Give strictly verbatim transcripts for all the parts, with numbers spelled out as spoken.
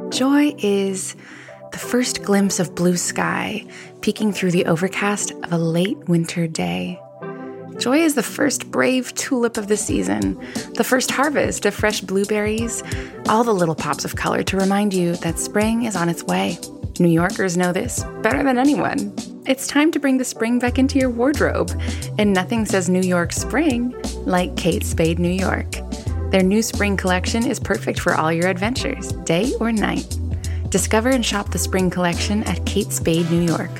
Joy is the first glimpse of blue sky peeking through the overcast of a late winter day. Joy is the first brave tulip of the season, the first harvest of fresh blueberries, all the little pops of color to remind you that spring is on its way. New Yorkers know this better than anyone. It's time to bring the spring back into your wardrobe, and nothing says New York spring like Kate Spade New York. Their new spring collection is perfect for all your adventures, day or night. Discover and shop the spring collection at Kate Spade New York.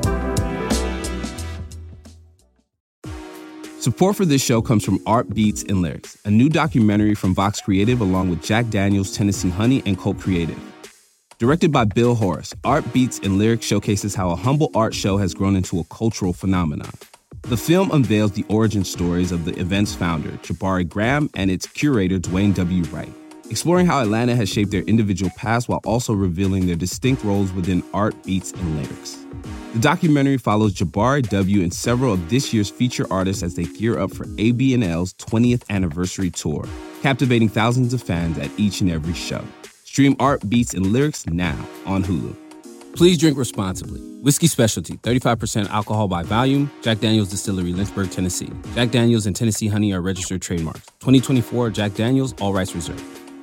Support for this show comes from Art Beats and Lyrics, a new documentary from Vox Creative along with Jack Daniels, Tennessee Honey, and Cult Creative. Directed by Bill Horace, Art Beats and Lyrics showcases how a humble art show has grown into a cultural phenomenon. The film unveils the origin stories of the event's founder, Jabari Graham, and its curator, Dwayne W. Wright, exploring how Atlanta has shaped their individual past while also revealing their distinct roles within art, beats, and lyrics. The documentary follows Jabari W. and several of this year's feature artists as they gear up for A B N L's twentieth anniversary tour, captivating thousands of fans at each and every show. Stream Art, Beats, and Lyrics now on Hulu. Please drink responsibly. Whiskey Specialty, thirty-five percent alcohol by volume. Jack Daniel's Distillery, Lynchburg, Tennessee. Jack Daniel's and Tennessee Honey are registered trademarks. twenty twenty-four Jack Daniel's, all rights reserved.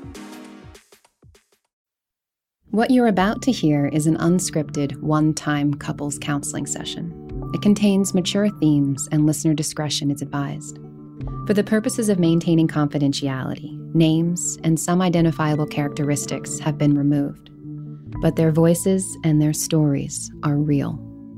What you're about to hear is an unscripted, one-time couples counseling session. It contains mature themes and listener discretion is advised. For the purposes of maintaining confidentiality, names and some identifiable characteristics have been removed. But their voices and their stories are real.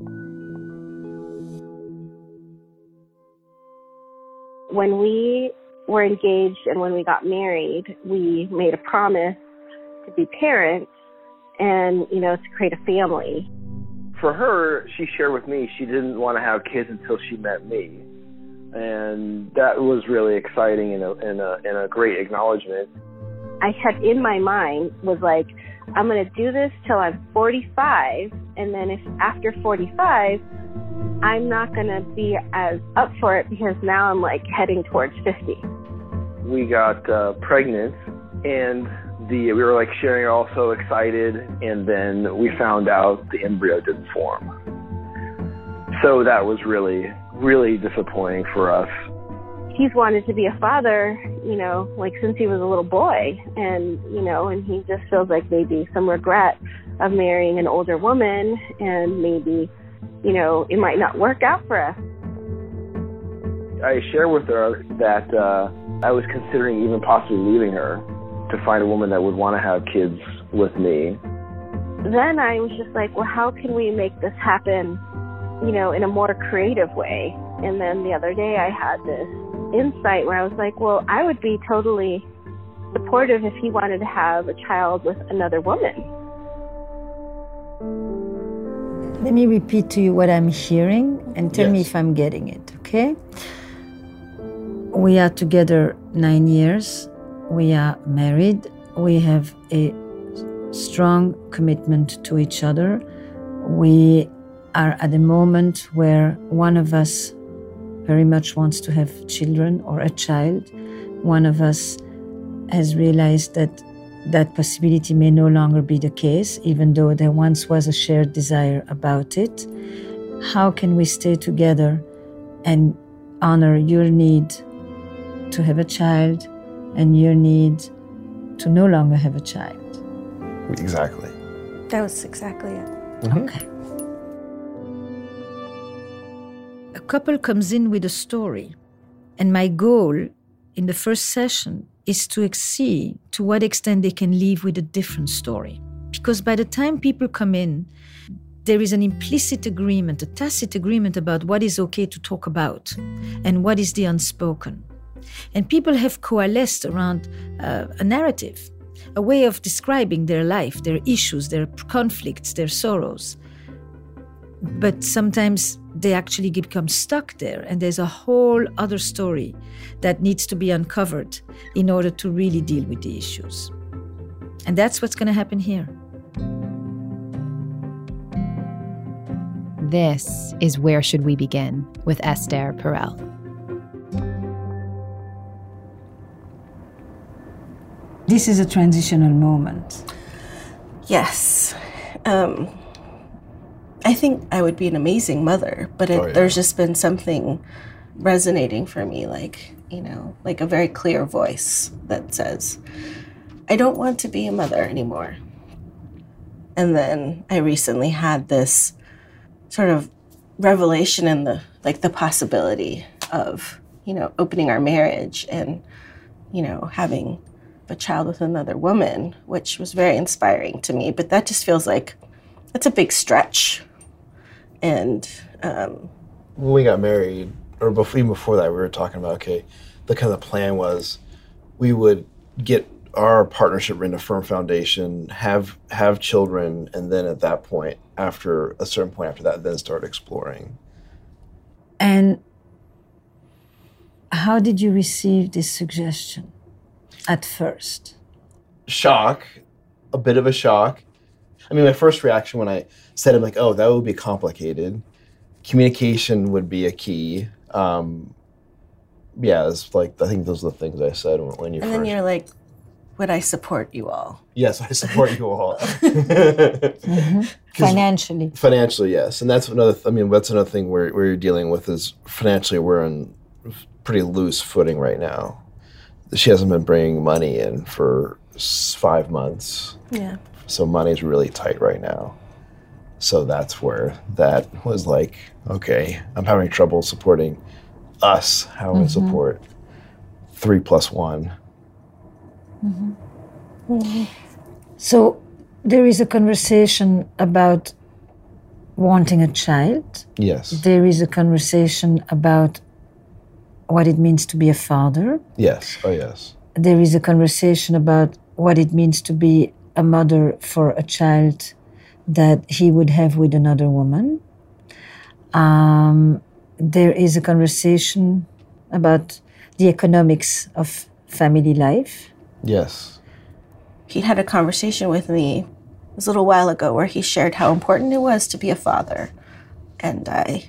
When we were engaged and when we got married, we made a promise to be parents and, you know, to create a family. For her, she shared with me she didn't want to have kids until she met me. And that was really exciting and a, and a, and a great acknowledgement. I had in my mind was like, I'm going to do this till I'm forty-five, and then if after forty-five, I'm not going to be as up for it because now I'm like heading towards fifty. We got uh, pregnant, and the we were like sharing, all so excited, and then we found out the embryo didn't form. So that was really, really disappointing for us. He's wanted to be a father, you know, like since he was a little boy. And, you know, and he just feels like maybe some regret of marrying an older woman and maybe, you know, it might not work out for us. I shared with her that uh, I was considering even possibly leaving her to find a woman that would want to have kids with me. Then I was just like, well, how can we make this happen, you know, in a more creative way? And then the other day I had this insight where I was like, well, I would be totally supportive if he wanted to have a child with another woman. Let me repeat to you what I'm hearing and tell yes. me if I'm getting it, okay? We are together nine years. We are married. We have a strong commitment to each other. We are at a moment where one of us very much wants to have children or a child. One of us has realized that that possibility may no longer be the case, even though there once was a shared desire about it. How can we stay together and honor your need to have a child and your need to no longer have a child? Exactly. That was exactly it. Mm-hmm. Okay. A couple comes in with a story, and my goal in the first session is to see to what extent they can leave with a different story. Because by the time people come in, there is an implicit agreement, a tacit agreement about what is okay to talk about and what is the unspoken. And people have coalesced around uh, a narrative, a way of describing their life, their issues, their conflicts, their sorrows. But sometimes they actually become stuck there, and there's a whole other story that needs to be uncovered in order to really deal with the issues. And that's what's going to happen here. This is Where Should We Begin with Esther Perel. This is a transitional moment. Yes. Um, I think I would be an amazing mother, but it, Oh, yeah. there's just been something resonating for me, like, you know, like a very clear voice that says, I don't want to be a mother anymore. And then I recently had this sort of revelation in the, like the possibility of, you know, opening our marriage and, you know, having a child with another woman, which was very inspiring to me. But that just feels like it's a big stretch. And um, when we got married, or before, even before that, we were talking about, okay, the kind of plan was we would get our partnership in a firm foundation, have have children, and then at that point, after a certain point after that, then start exploring. And how did you receive this suggestion at first? Shock, a bit of a shock. I mean, my first reaction when I said it, I'm like, oh, that would be complicated. Communication would be a key. Um, yeah, it's like, I think those are the things I said when, when you and first... then you're like, would I support you all? Yes, I support you all. Mm-hmm. Financially. Financially, yes. And that's another, th- I mean, that's another thing where, where you're dealing with is financially we're in pretty loose footing right now. She hasn't been bringing money in for five months. Yeah. So money's really tight right now. So that's where that was like, okay, I'm having trouble supporting us. How do I Mm-hmm. support three plus one? Mm-hmm. Mm-hmm. So there is a conversation about wanting a child. Yes. There is a conversation about what it means to be a father. Yes. Oh, yes. There is a conversation about what it means to be a mother for a child that he would have with another woman. Um, there is a conversation about the economics of family life. Yes. He had a conversation with me, it was a little while ago, where he shared how important it was to be a father. And I,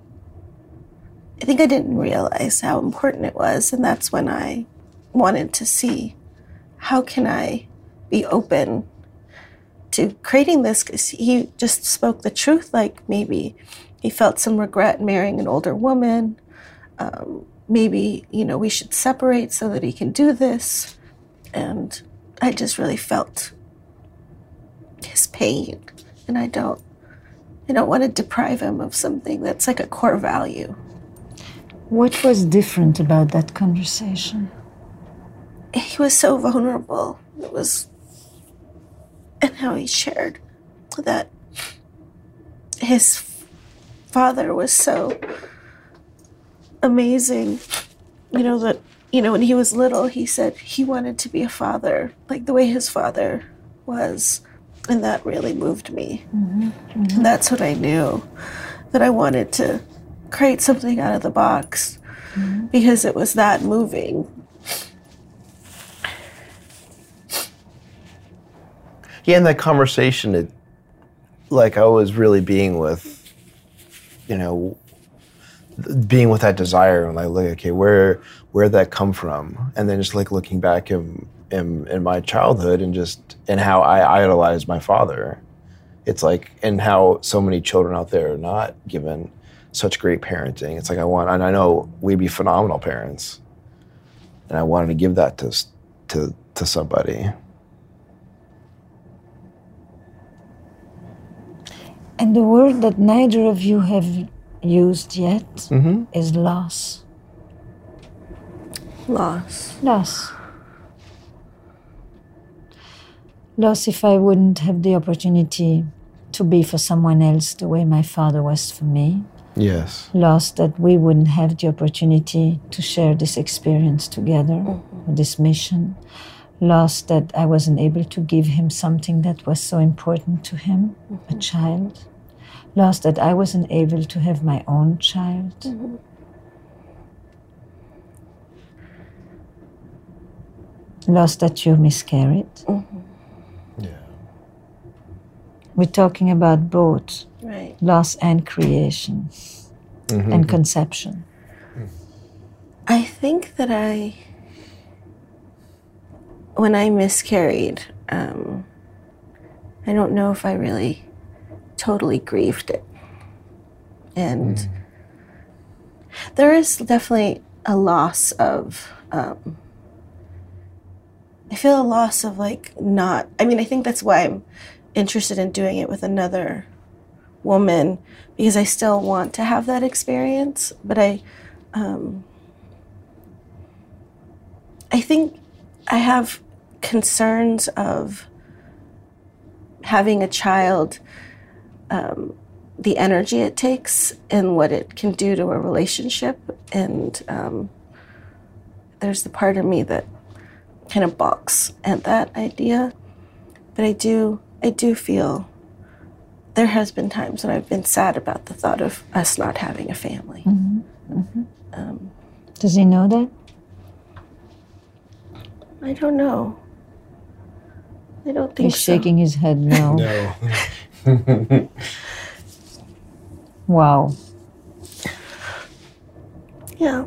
I think I didn't realize how important it was. And that's when I wanted to see, how can I be open to creating this? Because he just spoke the truth. Like maybe he felt some regret marrying an older woman. Um, maybe, you know, we should separate so that he can do this. And I just really felt his pain. And I don't, I don't want to deprive him of something that's like a core value. What was different about that conversation? He was so vulnerable. It was, and how he shared that his father was so amazing. You know, that, you know, when he was little, he said he wanted to be a father, like the way his father was. And that really moved me. Mm-hmm. Mm-hmm. And that's what I knew, that I wanted to create something out of the box, mm-hmm. because it was that moving. Yeah, in that conversation, it, like I was really being with, you know, being with that desire and like, like, okay, where where'd that come from? And then just like looking back in, in, in my childhood and just, and how I idolized my father. It's like, and how so many children out there are not given such great parenting. It's like, I want, and I know we'd be phenomenal parents. And I wanted to give that to, to, to somebody. And the word that neither of you have used yet mm-hmm. is loss. Loss. Loss. Loss if I wouldn't have the opportunity to be for someone else the way my father was for me. Yes. Loss that we wouldn't have the opportunity to share this experience together, mm-hmm. this mission. Loss that I wasn't able to give him something that was so important to him, mm-hmm. a child. Loss that I wasn't able to have my own child. Mm-hmm. Loss that you miscarried. Mm-hmm. Yeah. We're talking about both right. loss and creation, mm-hmm. and conception. I think that I, when I miscarried, um, I don't know if I really totally grieved it. And mm. there is definitely a loss of, um, I feel a loss of like not, I mean, I think that's why I'm interested in doing it with another woman, because I still want to have that experience, but I, um, I think I have concerns of having a child, um, the energy it takes and what it can do to a relationship. And um, there's the part of me that kind of balks at that idea. But I do, I do feel there has been times when I've been sad about the thought of us not having a family. Mm-hmm. Mm-hmm. Um, Does he know that? I don't know. I don't think He's so. shaking his head no. No. Wow. Yeah.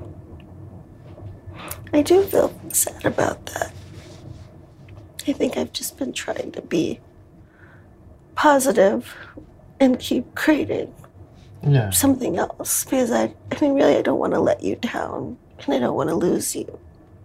I do feel sad about that. I think I've just been trying to be positive and keep creating Yeah. something else, because I, I mean, really, I don't want to let you down, and I don't want to lose you.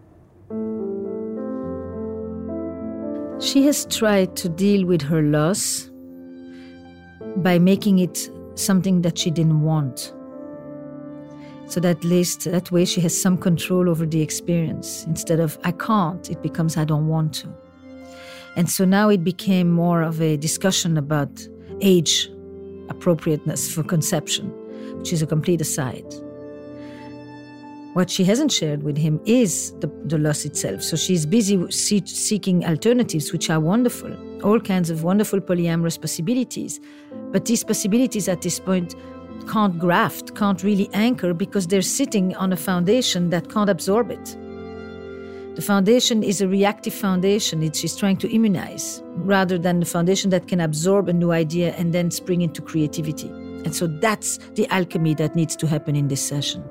She has tried to deal with her loss by making it something that she didn't want. So that at least that way she has some control over the experience. Instead of I can't, it becomes I don't want to. And so now it became more of a discussion about age appropriateness for conception, which is a complete aside. What she hasn't shared with him is the, the loss itself. So she's busy see, seeking alternatives, which are wonderful, all kinds of wonderful polyamorous possibilities. But these possibilities at this point can't graft, can't really anchor, because they're sitting on a foundation that can't absorb it. The foundation is a reactive foundation. It's, she's trying to immunize, rather than the foundation that can absorb a new idea and then spring into creativity. And so that's the alchemy that needs to happen in this session.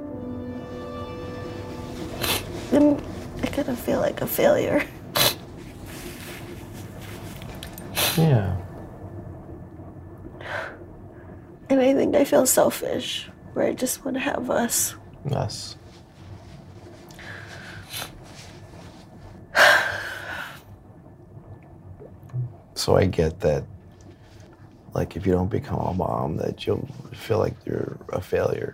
Then I kind of feel like a failure. Yeah. And I think I feel selfish, where I just want to have us. Us. So I get that, like, if you don't become a mom, that you'll feel like you're a failure.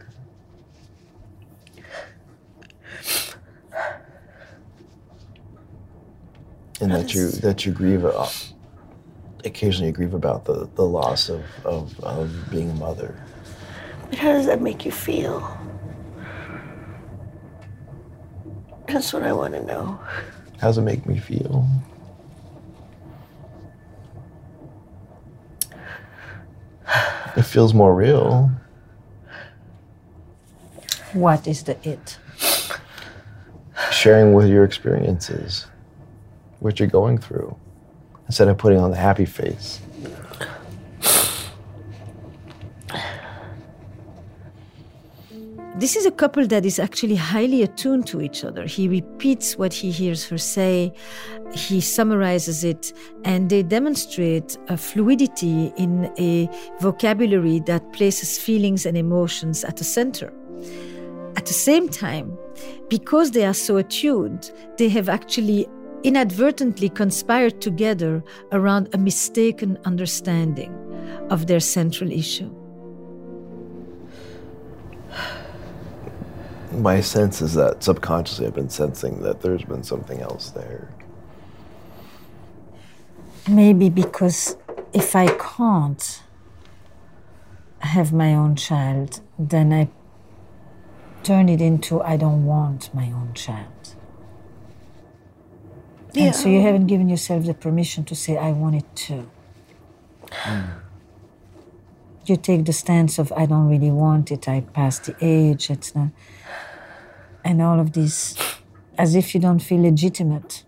And that you that you grieve, uh, occasionally you grieve about the, the loss of, of, of being a mother. But how does that make you feel? That's what I want to know. How does it make me feel? It feels more real. What is the it? Sharing with your experiences, what you're going through, instead of putting on the happy face. This is a couple that is actually highly attuned to each other. He repeats what he hears her say, he summarizes it, and they demonstrate a fluidity in a vocabulary that places feelings and emotions at the center. At the same time, because they are so attuned, they have actually inadvertently conspired together around a mistaken understanding of their central issue. My sense is that subconsciously I've been sensing that there's been something else there. Maybe because if I can't have my own child, then I turn it into I don't want my own child. Yeah. And so you haven't given yourself the permission to say, I want it too. Mm. You take the stance of, I don't really want it, I passed the age, it's not... And all of this, as if you don't feel legitimate.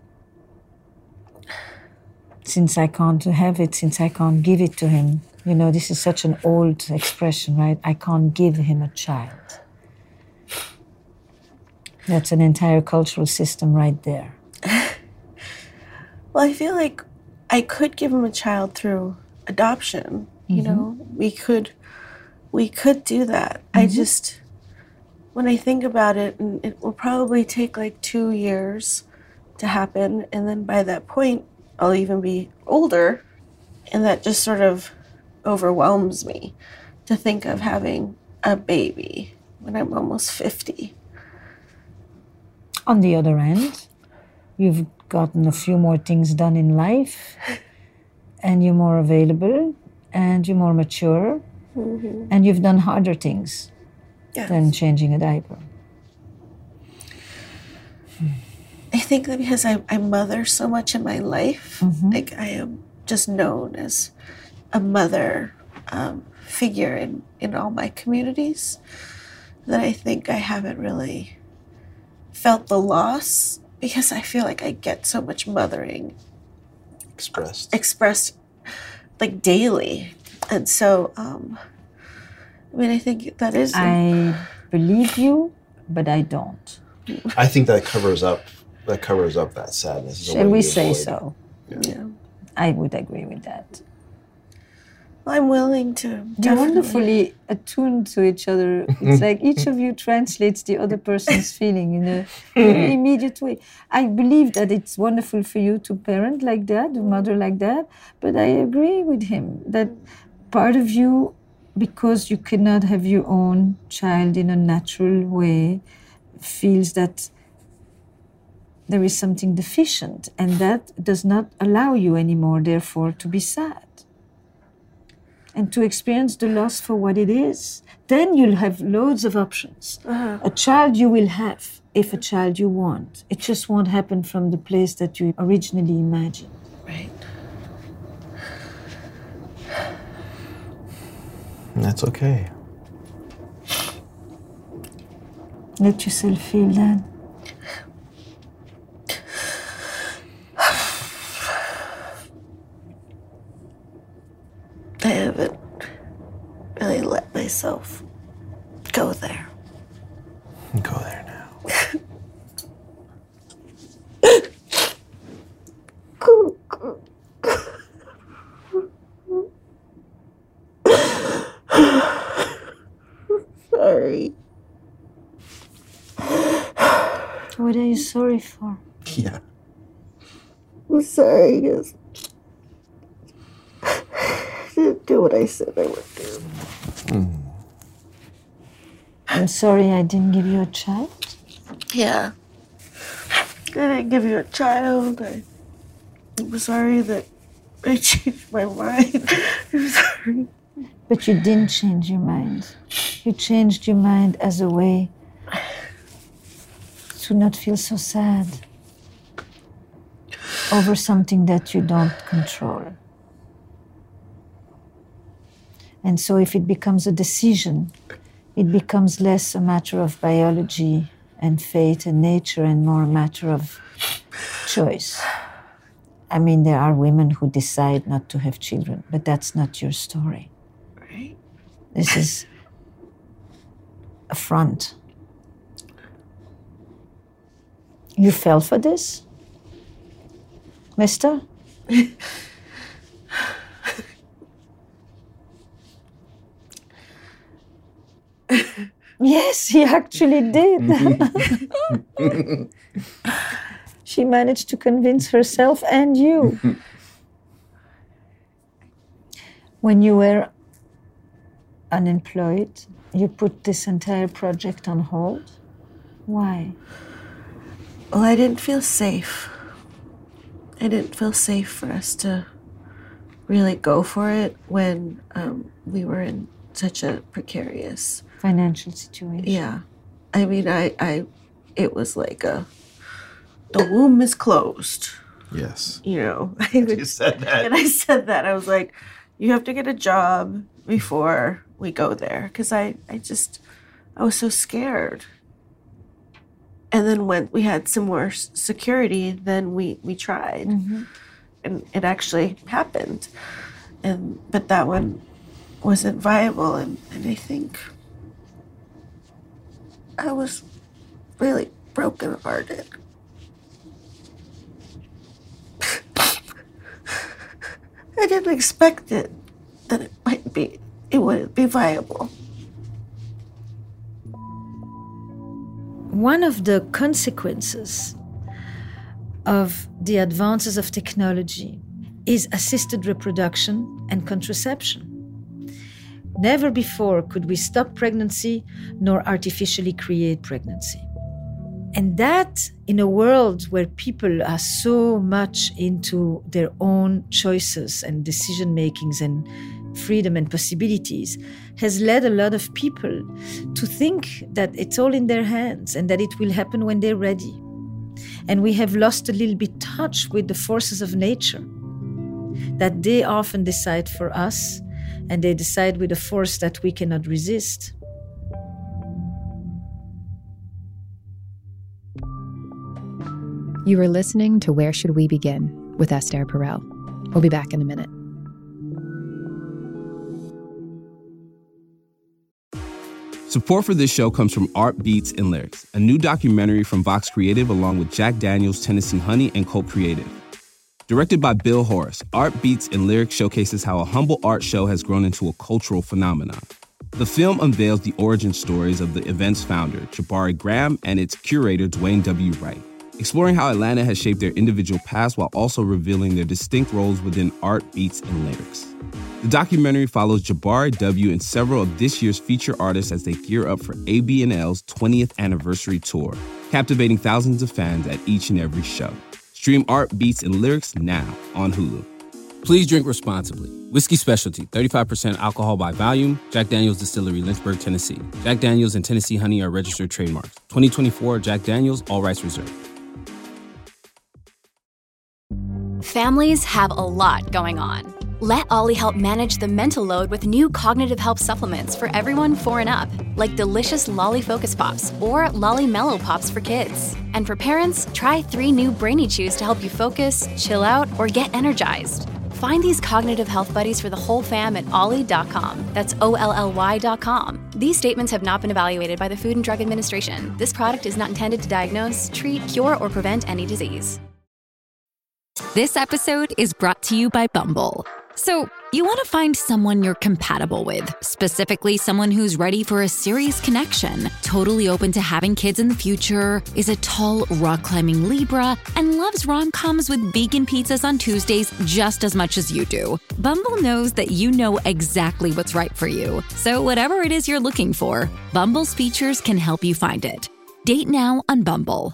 Since I can't have it, since I can't give it to him. You know, this is such an old expression, right? I can't give him a child. That's an entire cultural system right there. Well, I feel like I could give him a child through adoption. You Mm-hmm. know, we could, we could do that. I Mm-hmm. just, when I think about it, and it will probably take like two years to happen. And then by that point, I'll even be older. And that just sort of overwhelms me to think of having a baby when I'm almost fifty. On the other hand, you've gotten a few more things done in life, and you're more available, and you're more mature, Mm-hmm. and you've done harder things Yes. than changing a diaper. I think that because I, I mother so much in my life, Mm-hmm. like I am just known as a mother um, figure in, in all my communities, that I think I haven't really felt the loss because I feel like I get so much mothering Expressed. expressed like daily. And so, um, I mean, I think that is. I believe you, but I don't. I think that covers up that covers up that sadness. It's a Shall way we to say avoid- so? yeah. I would agree with that. I'm willing to. You're definitely- wonderfully attuned to each other. It's like each of you translates the other person's feeling in a very immediate way. I believe that it's wonderful for you to parent like that, to mother like that, but I agree with him that part of you, because you cannot have your own child in a natural way, feels that there is something deficient, and that does not allow you anymore, therefore, to be sad and to experience the loss for what it is. Then you'll have loads of options. Uh-huh. A child you will have, if a child you want. It just won't happen from the place that you originally imagined. Right. And that's okay. Let yourself feel that. I haven't really let myself go there. Go there now. Sorry. What are you sorry for? Yeah. I'm sorry, because I didn't do what I said I would do. I'm sorry I didn't give you a child. Yeah. I didn't give you a child. I, I'm sorry that I changed my mind. I'm sorry. But you didn't change your mind. You changed your mind as a way to not feel so sad over something that you don't control. And so if it becomes a decision, it becomes less a matter of biology and fate and nature and more a matter of choice. I mean, there are women who decide not to have children, but that's not your story. Right? This is a front. You fell for this, mister? Yes, he actually did. She managed to convince herself and you. When you were unemployed, you put this entire project on hold. Why? Well, I didn't feel safe. I didn't feel safe for us to really go for it when um, we were in such a precarious Financial situation. Yeah. I mean, I, I, it was like a, the womb is closed, Yes. you know. You said that. And I said that. I was like, you have to get a job before we go there. Because I, I just, I was so scared. And then when we had some more s- security, then we, we tried. Mm-hmm. And it actually happened. And, but that one wasn't viable. And, and I think I was really brokenhearted. I didn't expect it, that it might be, it wouldn't be viable. One of the consequences of the advances of technology is assisted reproduction and contraception. Never before could we stop pregnancy nor artificially create pregnancy. And that, in a world where people are so much into their own choices and decision makings and freedom and possibilities, has led a lot of people to think that it's all in their hands and that it will happen when they're ready. And we have lost a little bit touch with the forces of nature, that they often decide for us, and they decide with a force that we cannot resist. You are listening to Where Should We Begin with Esther Perel. We'll be back in a minute. Support for this show comes from Art Beats and Lyrics, a new documentary from Vox Creative along with Jack Daniels, Tennessee Honey, and Colt Creative. Directed by Bill Horace, Art Beats and Lyrics showcases how a humble art show has grown into a cultural phenomenon. The film unveils the origin stories of the event's founder, Jabari Graham, and its curator, Dwayne W. Wright, exploring how Atlanta has shaped their individual paths while also revealing their distinct roles within Art, Beats, and Lyrics. The documentary follows Jabari W. and several of this year's feature artists as they gear up for A B N L's twentieth anniversary tour, captivating thousands of fans at each and every show. Stream Art, Beats, and Lyrics now on Hulu. Please drink responsibly. Whiskey Specialty, thirty-five percent alcohol by volume. Jack Daniels Distillery, Lynchburg, Tennessee. Jack Daniels and Tennessee Honey are registered trademarks. twenty twenty-four Jack Daniels, all rights reserved. Families have a lot going on. Let Ollie help manage the mental load with new cognitive help supplements for everyone four and up, like delicious Lolly Focus Pops or Lolly Mellow Pops for kids. And for parents, try three new Brainy Chews to help you focus, chill out, or get energized. Find these cognitive health buddies for the whole fam at ollie dot com. That's O L L Y dot com. These statements have not been evaluated by the Food and Drug Administration. This product is not intended to diagnose, treat, cure, or prevent any disease. This episode is brought to you by Bumble. So, you want to find someone you're compatible with, specifically someone who's ready for a serious connection, totally open to having kids in the future, is a tall, rock-climbing Libra, and loves rom-coms with vegan pizzas on Tuesdays just as much as you do. Bumble knows that you know exactly what's right for you. So whatever it is you're looking for, Bumble's features can help you find it. Date now on Bumble.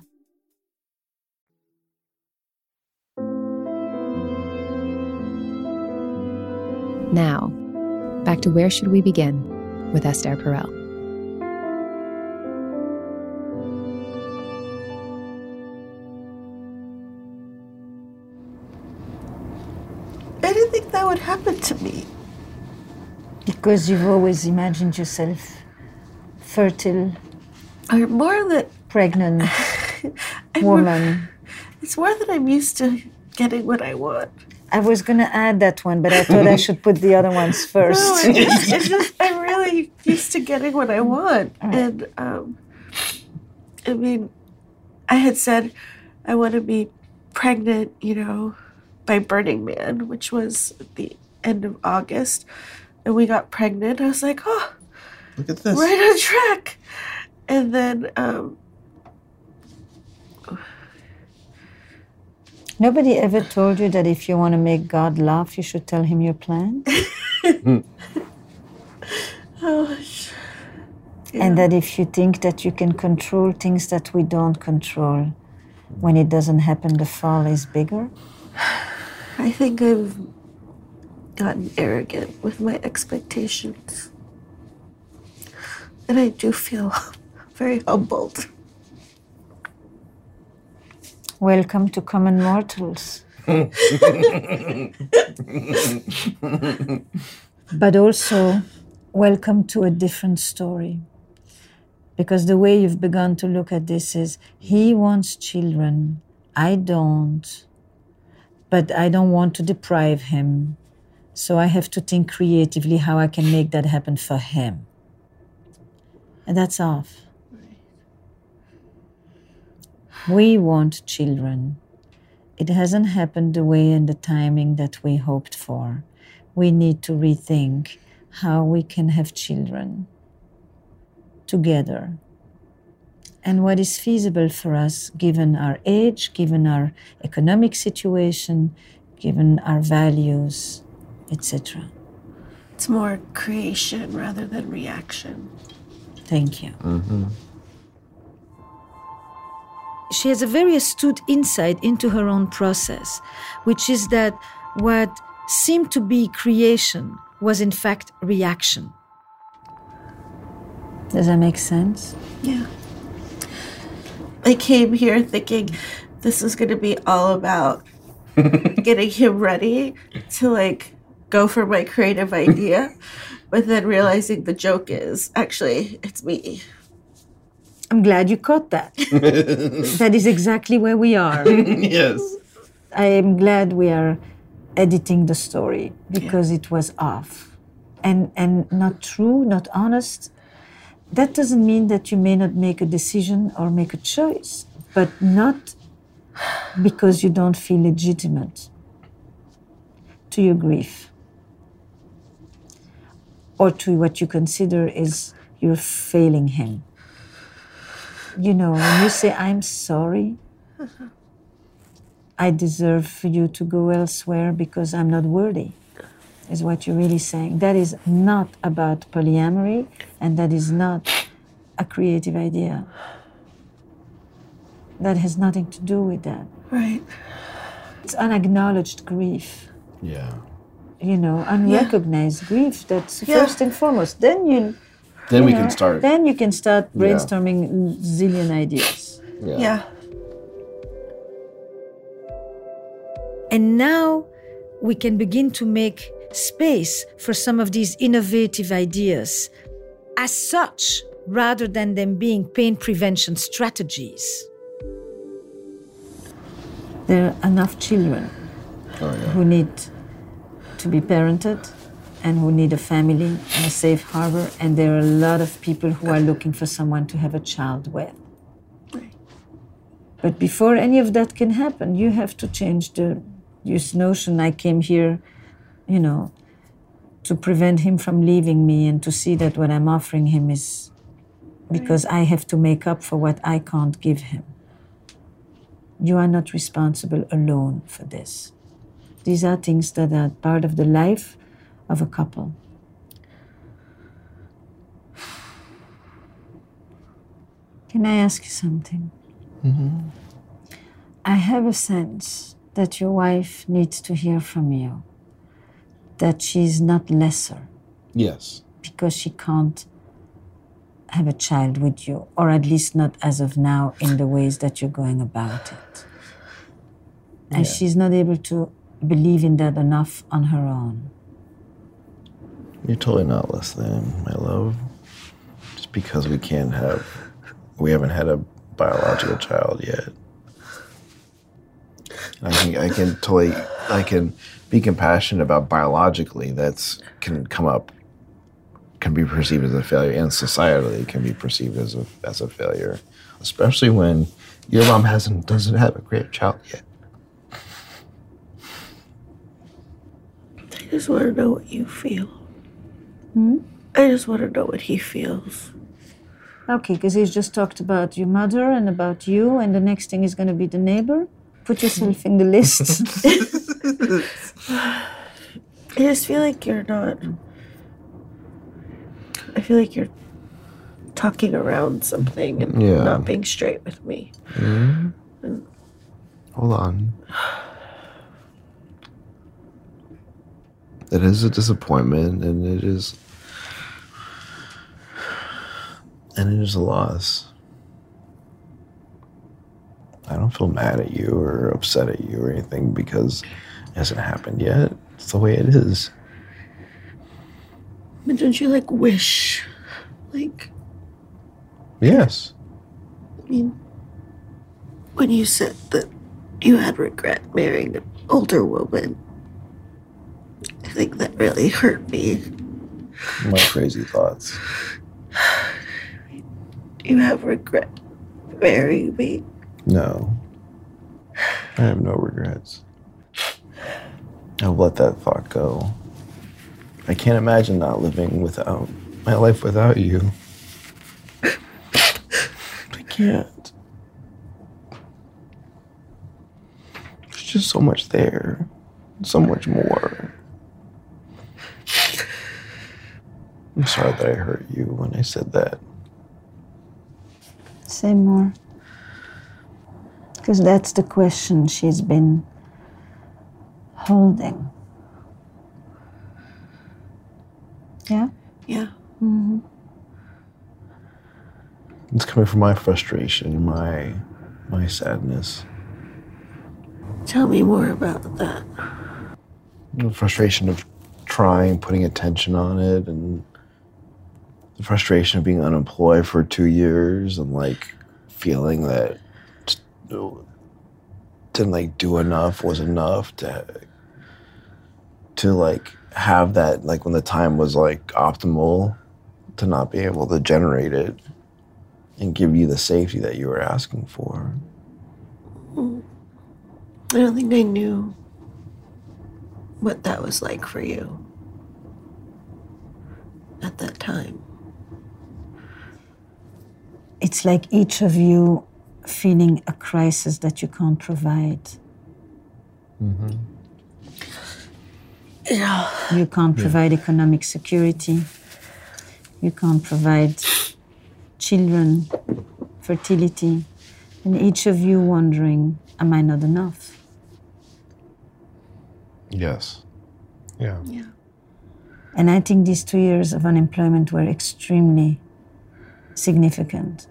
Now, back to Where Should We Begin with Esther Perel. I didn't think that would happen to me. Because you've always imagined yourself fertile, Or more that pregnant I'm woman. More, it's more that I'm used to getting what I want. I was going to add that one, but I thought I should put the other ones first. No, it's just, it's just I'm really used to getting what I want. Right. And, um, I mean, I had said I want to be pregnant, you know, by Burning Man, which was at the end of August. And we got pregnant. I was like, oh, look at this. Right on track. And then, um, nobody ever told you that if you want to make God laugh, you should tell him your plan? oh, yeah. And that if you think that you can control things that we don't control, when it doesn't happen, the fall is bigger? I think I've gotten arrogant with my expectations. And I do feel very humbled. Welcome to Common Mortals. But also, welcome to a different story. Because the way you've begun to look at this is, he wants children, I don't. But I don't want to deprive him. So I have to think creatively how I can make that happen for him. And that's off. We want children. it hasn't happened the way and the timing that we hoped for. We need to rethink how we can have children together and what is feasible for us given our age, given our economic situation, given our values, et cetera. It's more creation rather than reaction. Thank you. Mm-hmm. She has a very astute insight into her own process, which is that what seemed to be creation was in fact reaction. Does that make sense? Yeah. I came here thinking this is going to be all about getting him ready to like go for my creative idea, but then realizing the joke is actually it's me. I'm glad you caught that. That is exactly where we are. Yes. I am glad we are editing the story because yeah. it was off and and not true, not honest. That doesn't mean that you may not make a decision or make a choice, but not because you don't feel legitimate to your grief or to what you consider is you're failing him. You know, when you say, I'm sorry, I deserve for you to go elsewhere because I'm not worthy, is what you're really saying. That is not about polyamory, and that is not a creative idea. That has nothing to do with that. Right. It's unacknowledged grief. Yeah. You know, unrecognized yeah. grief, that's yeah. first and foremost. Then you... Then you we know, can start. Then you can start Yeah. brainstorming zillion ideas. Yeah. Yeah. And now we can begin to make space for some of these innovative ideas as such, rather than them being pain prevention strategies. There are enough children Oh, yeah. who need to be parented and who need a family and a safe harbor, and there are a lot of people who are looking for someone to have a child with. But before any of that can happen, you have to change the this notion. I came here, you know, to prevent him from leaving me and to see that what I'm offering him is because I have to make up for what I can't give him. You are not responsible alone for this. These are things that are part of the life of a couple. Can I ask you something? Mm-hmm. I have a sense that your wife needs to hear from you that she's not lesser Yes. because she can't have a child with you, or at least not as of now in the ways that you're going about it. And Yeah. she's not able to believe in that enough on her own. You're totally not less than, my love. Just because we can't have, we haven't had a biological child yet. I can, I can totally, I can be compassionate about biologically. That's can come up, can be perceived as a failure, and societally can be perceived as a as a failure, especially when your mom hasn't doesn't have a great child yet. I just want to know what you feel. Hmm? I just want to know what he feels. Okay, because he's just talked about your mother and about you, and the next thing is going to be the neighbor. Put yourself in the list. I just feel like you're not... I feel like you're talking around something and Yeah. not being straight with me. Mm-hmm. And Hold on. It is a disappointment, and it is, and it is a loss. I don't feel mad at you or upset at you or anything because it hasn't happened yet. It's the way it is. But don't you, like, wish, like... Yes. I mean, when you said that you had regret marrying an older woman, I think that really hurt me. My crazy thoughts. You have regret marrying me. No. I have no regrets. I'll let that thought go. I can't imagine not living without my life without you. I can't. There's just so much there. So much more. I'm sorry that I hurt you when I said that. Say more. Because that's the question she's been holding. Yeah? Yeah. Mm-hmm. It's coming from my frustration, my my sadness. Tell me more about that. The frustration of trying, putting attention on it, and the frustration of being unemployed for two years and like feeling that didn't like do enough, was enough to to like have that, like when the time was like optimal, to not be able to generate it and give you the safety that you were asking for. I don't think I knew what that was like for you at that time. It's like each of you feeling a crisis that you can't provide. Mm-hmm. Yeah. You can't provide yeah. economic security. You can't provide children, fertility. And each of you wondering, am I not enough? Yes. Yeah. Yeah. And I think these two years of unemployment were extremely significant.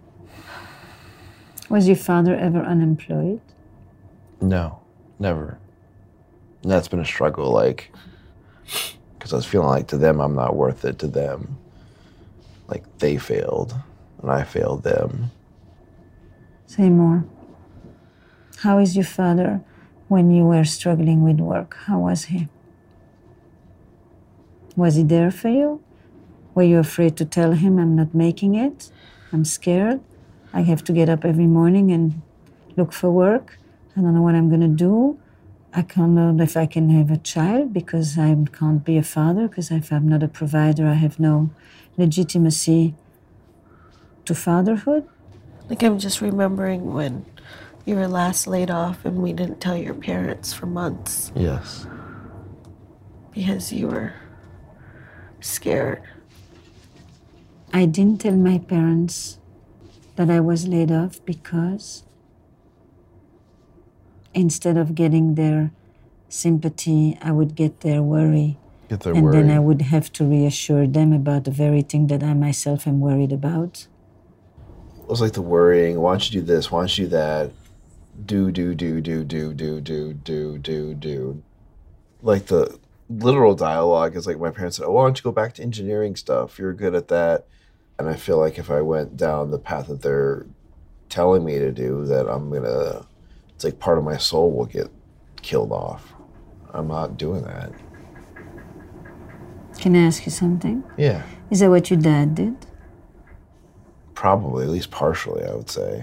Was your father ever unemployed? No, never. And that's been a struggle, like, because I was feeling like to them I'm not worth it to them. Like they failed, and I failed them. Say more. How is your father when you were struggling with work? How was he? Was he there for you? Were you afraid to tell him, I'm not making it? I'm scared. I have to get up every morning and look for work. I don't know what I'm going to do. I can't know if I can have a child because I can't be a father, because if I'm not a provider, I have no legitimacy to fatherhood. Like, I'm just remembering when you were last laid off and we didn't tell your parents for months. Yes. Because you were scared. I didn't tell my parents that I was laid off because instead of getting their sympathy, I would get their worry. Get their and worry. then I would have to reassure them about the very thing that I myself am worried about. It was like the worrying, why don't you do this, why don't you do that? Do, do, do, do, do, do, do, do, do, do. Like the literal dialogue is like my parents said, oh, why don't you go back to engineering stuff? You're good at that. And I feel like if I went down the path that they're telling me to do, that I'm gonna, it's like part of my soul will get killed off. I'm not doing that. Can I ask you something? Yeah. Is that what your dad did? Probably, at least partially, I would say.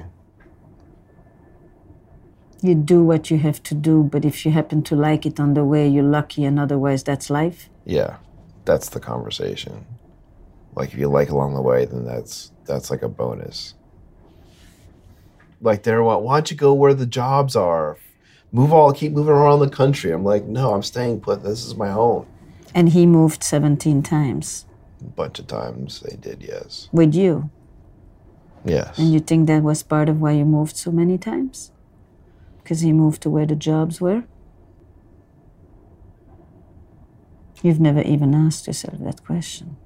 You do what you have to do, but if you happen to like it on the way, you're lucky, and otherwise that's life? Yeah, that's the conversation. Like, if you like along the way, then that's that's like a bonus. Like, they're, why don't you go where the jobs are? Move all, keep moving around the country. I'm like, no, I'm staying put. This is my home. And he moved seventeen times. A bunch of times they did, yes. With you? Yes. And you think that was part of why you moved so many times? Because he moved to where the jobs were? You've never even asked yourself that question.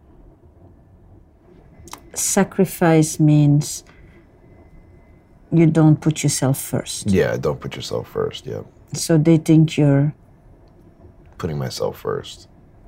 Sacrifice means you don't put yourself first. Yeah, don't put yourself first, yeah. So they think you're... Putting myself first.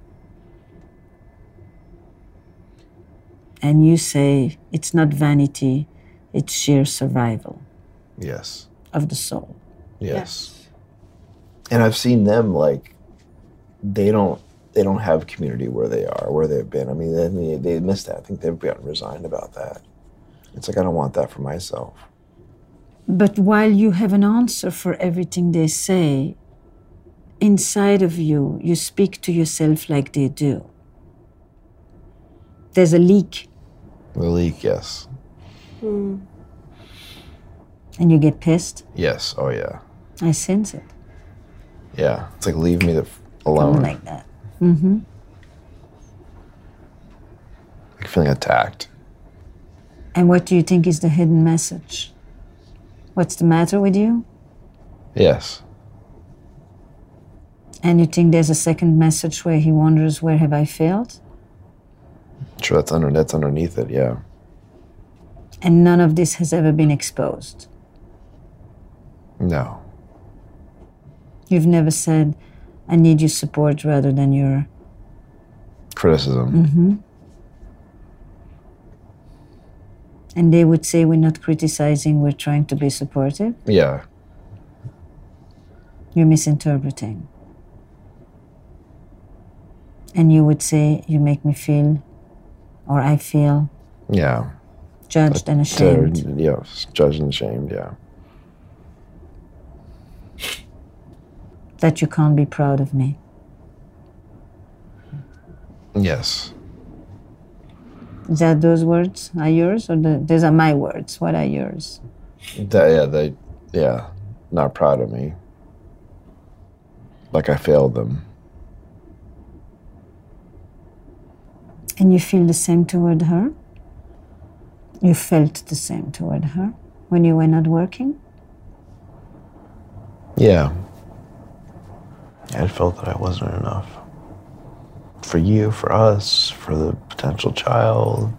And you say it's not vanity, it's sheer survival. Yes. Of the soul. Yes. Yes. And I've seen them, like, they don't they don't have community where they are, where they've been. I mean, they, they missed that. I think they've gotten resigned about that. It's like, I don't want that for myself. But while you have an answer for everything they say, inside of you, you speak to yourself like they do. There's a leak. The leak, yes. Mm. And you get pissed? Yes, oh yeah. I sense it. Yeah, it's like leave me the f- alone. Something like that. Mm-hmm. Like feeling attacked. And what do you think is the hidden message? What's the matter with you? Yes. And you think there's a second message where he wonders, where have I failed? Sure, that's under that's underneath it, yeah. And none of this has ever been exposed? No. You've never said, I need your support rather than your... Criticism. Mm-hmm. And they would say, we're not criticizing, we're trying to be supportive? Yeah. You're misinterpreting. And you would say, you make me feel, or I feel... Yeah. Judged and ashamed. Uh, yeah, judged and ashamed, yeah. That you can't be proud of me. Yes. Is that those words are yours, or the, those are my words? What are yours? That, yeah, they, yeah, not proud of me. Like I failed them. And you feel the same toward her? You felt the same toward her when you were not working? Yeah. I felt that I wasn't enough. For you, for us, for the potential child.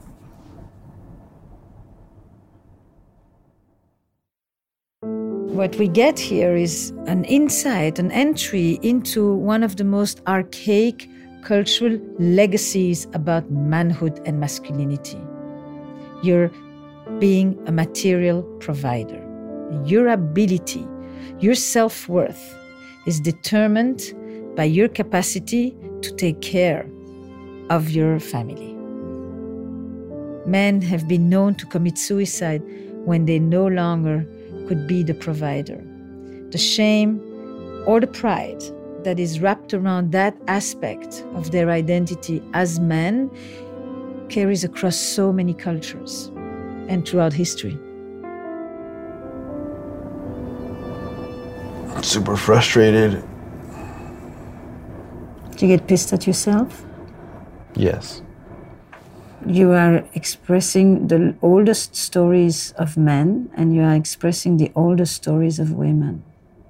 What we get here is an insight, an entry into one of the most archaic cultural legacies about manhood and masculinity. You're being a material provider. Your ability, your self-worth is determined by your capacity to take care of your family. Men have been known to commit suicide when they no longer could be the provider. The shame or the pride that is wrapped around that aspect of their identity as men carries across so many cultures and throughout history. I'm super frustrated. Do you get pissed at yourself? Yes. You are expressing the oldest stories of men, and you are expressing the oldest stories of women.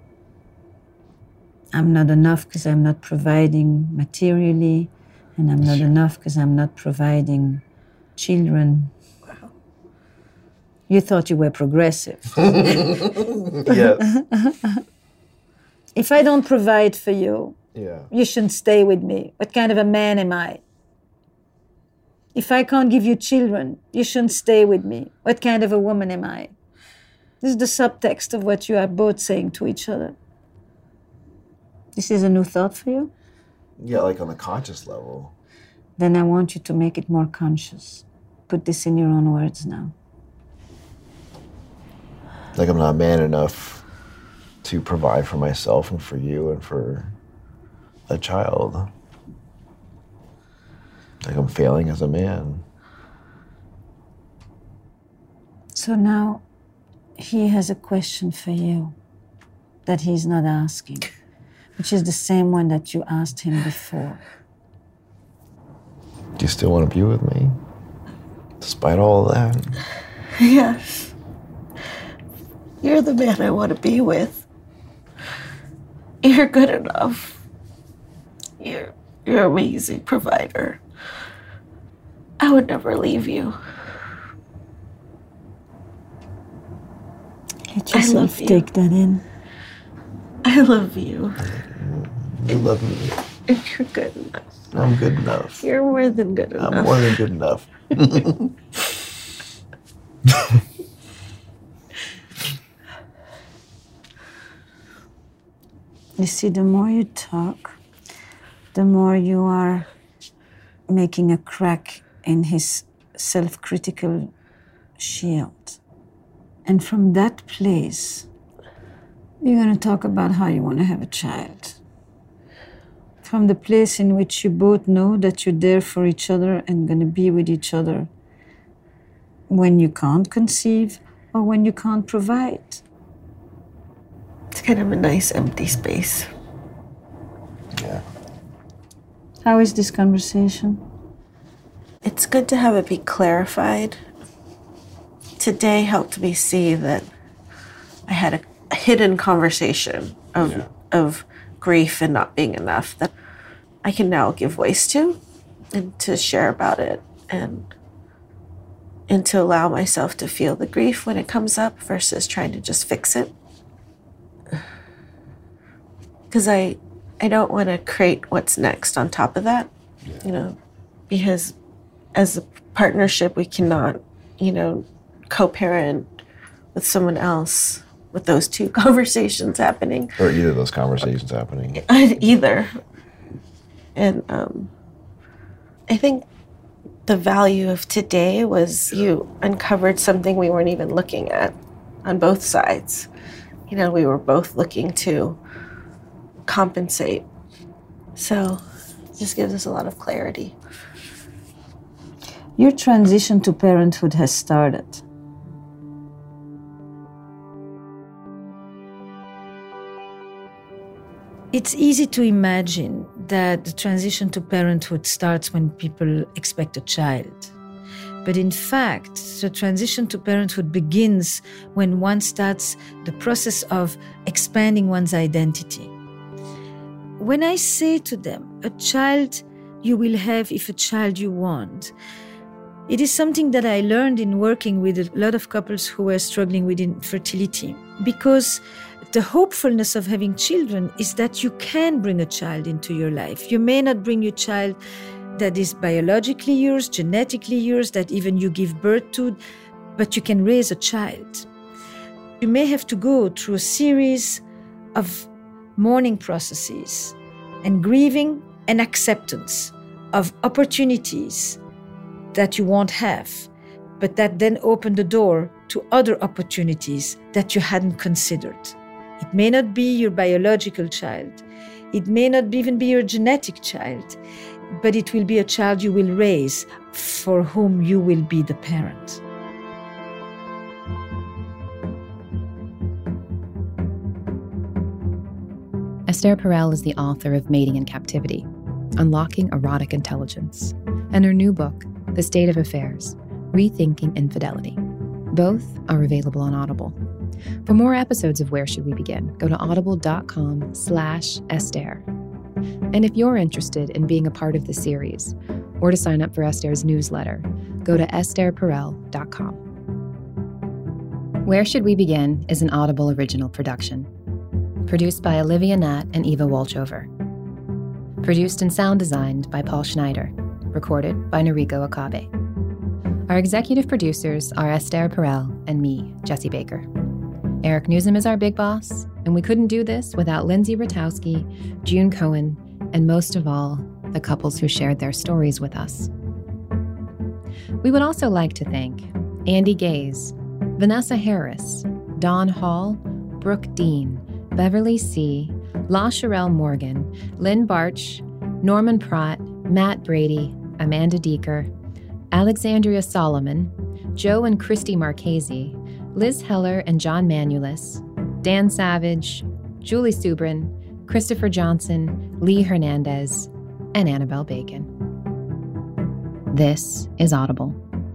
I'm not enough because I'm not providing materially, and I'm not enough because I'm not providing children. Wow. You thought you were progressive. Yes. If I don't provide for you, yeah. you shouldn't stay with me. What kind of a man am I? If I can't give you children, you shouldn't stay with me. What kind of a woman am I? This is the subtext of what you are both saying to each other. This is a new thought for you? Yeah, like on a conscious level. Then I want you to make it more conscious. Put this in your own words now. Like I'm not man enough to provide for myself and for you and for a child. Like I'm failing as a man. So now he has a question for you that he's not asking, which is the same one that you asked him before. Do you still want to be with me? Despite all of that? Yes. You're the man I want to be with. You're good enough. You're, you're an amazing provider. I would never leave you. Let yourself take that in. I love you. You love me. You're good enough. I'm good enough. You're more than good enough. I'm more than good enough. You see, the more you talk, the more you are making a crack in his self-critical shield. And from that place, you're going to talk about how you want to have a child. From the place in which you both know that you're there for each other and going to be with each other when you can't conceive or when you can't provide. It's kind of a nice empty space. Yeah. How is this conversation? It's good to have it be clarified. Today helped me see that I had a, a hidden conversation of yeah. of grief and not being enough that I can now give voice to and to share about it and and to allow myself to feel the grief when it comes up versus trying to just fix it. Because I I don't want to create what's next on top of that, yeah. you know, because as a partnership, we cannot, you know, co-parent with someone else with those two conversations happening. Or either of those conversations happening. Either. And um, I think the value of today was you uncovered something we weren't even looking at on both sides. You know, we were both looking to compensate. So it just gives us a lot of clarity. Your transition to parenthood has started. It's easy to imagine that the transition to parenthood starts when people expect a child. But in fact, the transition to parenthood begins when one starts the process of expanding one's identity. When I say to them, a child you will have if a child you want, it is something that I learned in working with a lot of couples who were struggling with infertility, because the hopefulness of having children is that you can bring a child into your life. You may not bring your child that is biologically yours, genetically yours, that even you give birth to, but you can raise a child. You may have to go through a series of mourning processes and grieving and acceptance of opportunities that you won't have, but that then open the door to other opportunities that you hadn't considered. It may not be your biological child. It may not even be your genetic child, but it will be a child you will raise for whom you will be the parent. Esther Perel is the author of Mating in Captivity, Unlocking Erotic Intelligence, and her new book, The State of Affairs, Rethinking Infidelity. Both are available on Audible. For more episodes of Where Should We Begin, go to audible.com slash Esther. And if you're interested in being a part of the series, or to sign up for Esther's newsletter, go to esther perel dot com. Where Should We Begin is an Audible original production. Produced by Olivia Nat and Eva Wolchover. Produced and sound designed by Paul Schneider. Recorded by Noriko Akabe. Our executive producers are Esther Perel and me, Jessie Baker. Eric Newsom is our big boss, and we couldn't do this without Lindsay Ratowski, June Cohen, and most of all, the couples who shared their stories with us. We would also like to thank Andy Gaze, Vanessa Harris, Dawn Hall, Brooke Dean, Beverly C., La Sherelle Morgan, Lynn Barch, Norman Pratt, Matt Brady, Amanda Deeker, Alexandria Solomon, Joe and Christy Marchese, Liz Heller and John Manulis, Dan Savage, Julie Subrin, Christopher Johnson, Lee Hernandez, and Annabelle Bacon. This is Audible.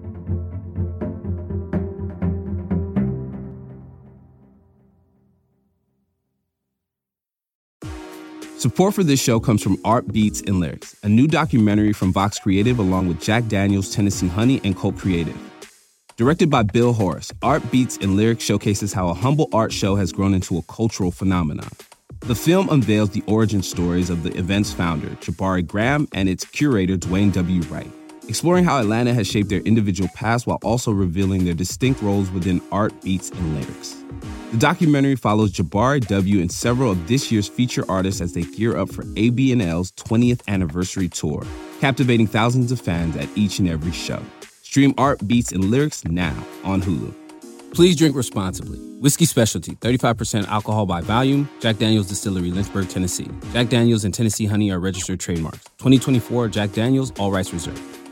Support for this show comes from Art Beats and Lyrics, a new documentary from Vox Creative along with Jack Daniels, Tennessee Honey, and Colt Creative. Directed by Bill Horace, Art Beats and Lyrics showcases how a humble art show has grown into a cultural phenomenon. The film unveils the origin stories of the event's founder, Jabari Graham, and its curator, Dwayne W. Wright, exploring how Atlanta has shaped their individual paths while also revealing their distinct roles within art, beats, and lyrics. The documentary follows Jabari W. and several of this year's feature artists as they gear up for A B and L's twentieth anniversary tour, captivating thousands of fans at each and every show. Stream Art, Beats, and Lyrics now on Hulu. Please drink responsibly. Whiskey Specialty, thirty-five percent alcohol by volume. Jack Daniel's Distillery, Lynchburg, Tennessee. Jack Daniel's and Tennessee Honey are registered trademarks. twenty twenty-four Jack Daniel's, all rights reserved.